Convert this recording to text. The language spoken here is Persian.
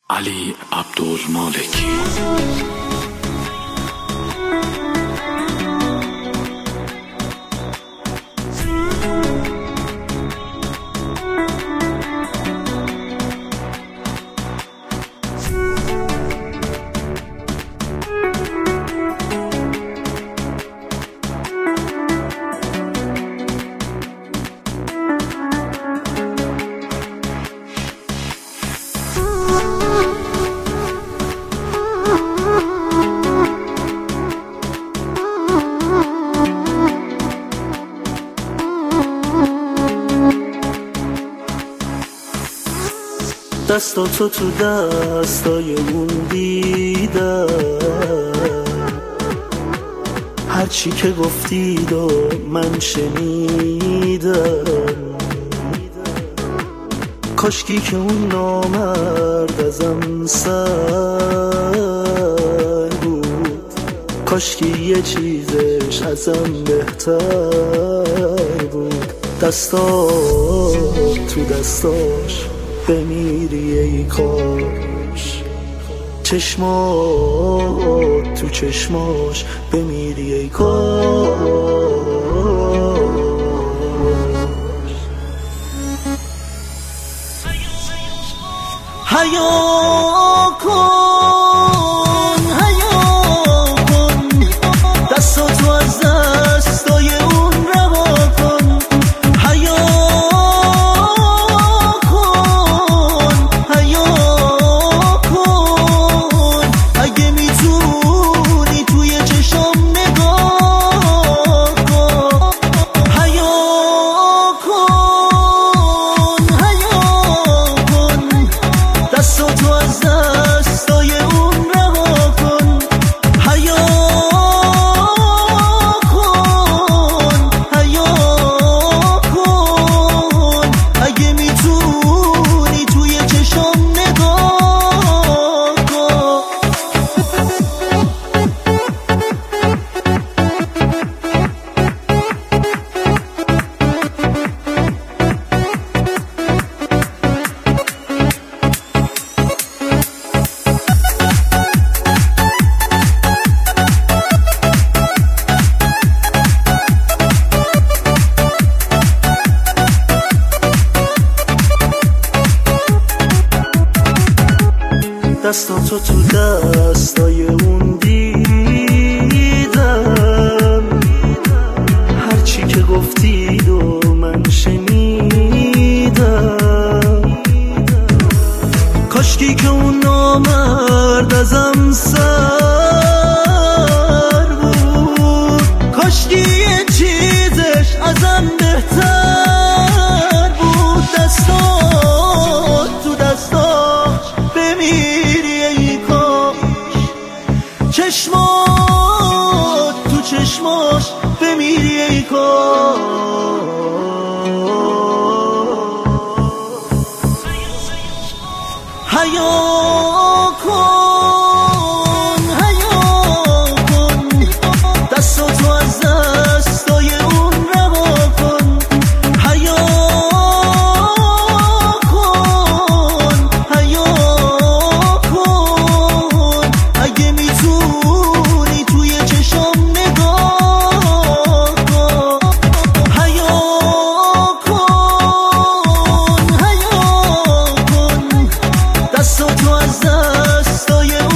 علی عبدالمالکی. دستاتو تو دستای اون دیدم، هرچی که گفتید و من شنیدم. کاشکی که اون نامرد ازم سر بود، کاشکی یه چیزش ازم بهتر بود. دستات تو دستاش بمیری ای کاش، چشمات تو چشماش بمیری ای کاش. حیا کن دستاتو از دستای اون رها کن. حیا کن اگه میتونی توی چشم نگاه کن. حیا کن دستاتو از دستای اون رها کن. حیا کن اگه میتونی توی چشم نگاه کن. دستاتو تو دستای اون دیدم، هرچی که گفتید و من شنیدم. کاشکی که اون نامرد ازم سر بود، کاشکی یه چیزش ازم بهتر بود. دستات تو دستاش بمیری ای کاش، چشمات تو چشماش بمیری ای کاش. حیا کن دستاتو از دستای اون رها کن. حیا کن اگه میتونی توی چشم نگاه کن. حیا کن دستاتو از دستای